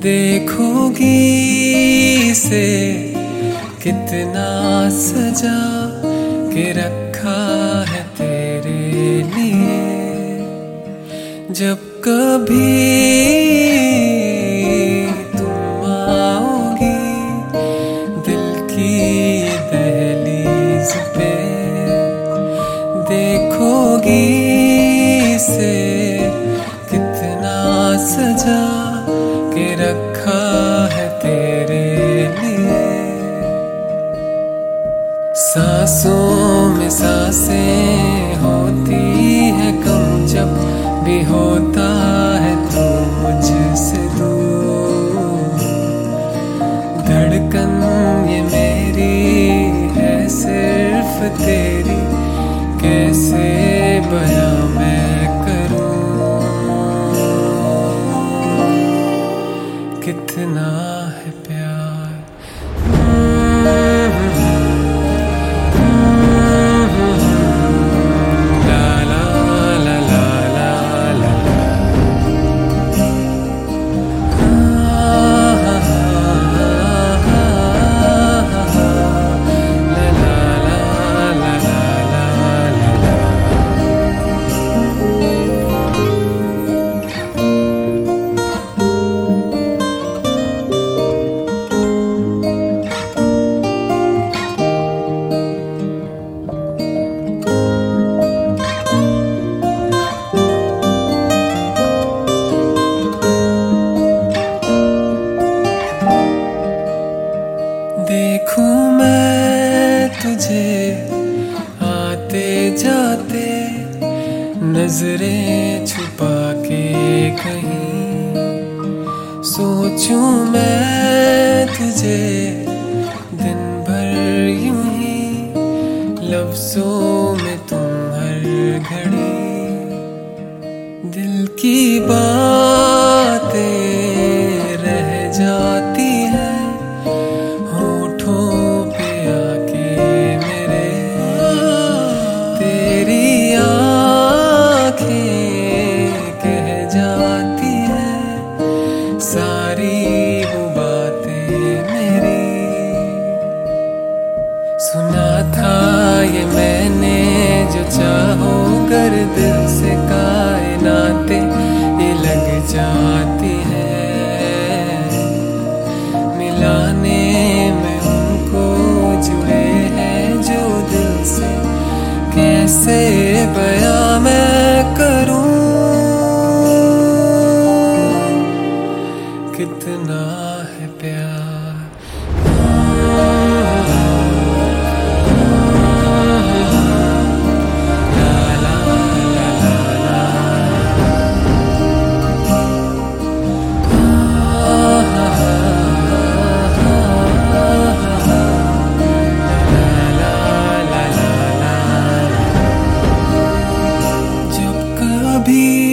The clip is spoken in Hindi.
देखोगी से कितना सजा के रखा है तेरे लिए। जब कभी तुम आओगी दिल की दहलीज पे, देखोगी से कितना सजा के रखा है तेरे लिए। सांसों में सांसें होती है कम जब भी होता है तू मुझसे दूर। धड़कन ये मेरी है सिर्फ तेरी, कैसे बयां मैं करूं कितना है प्यार। देखूं मैं तुझे आते जाते, नजरें छुपा के कहीं। सोचूं मैं तुझे दिन भर यूं ही, लफ्जों में तुम हर घड़ी। दिल की बातें रह जाती हैं पे आके मेरे। तेरी आँखें कह जाती हैं सारी वो बातें मेरी। सुना था ये मैंने जो चाहो कर दिल से कायनातें ये लग जाती है। मिलाने में जुड़े हैं जो दिल से, कैसे बयां मैं करूं कितना है प्यार। be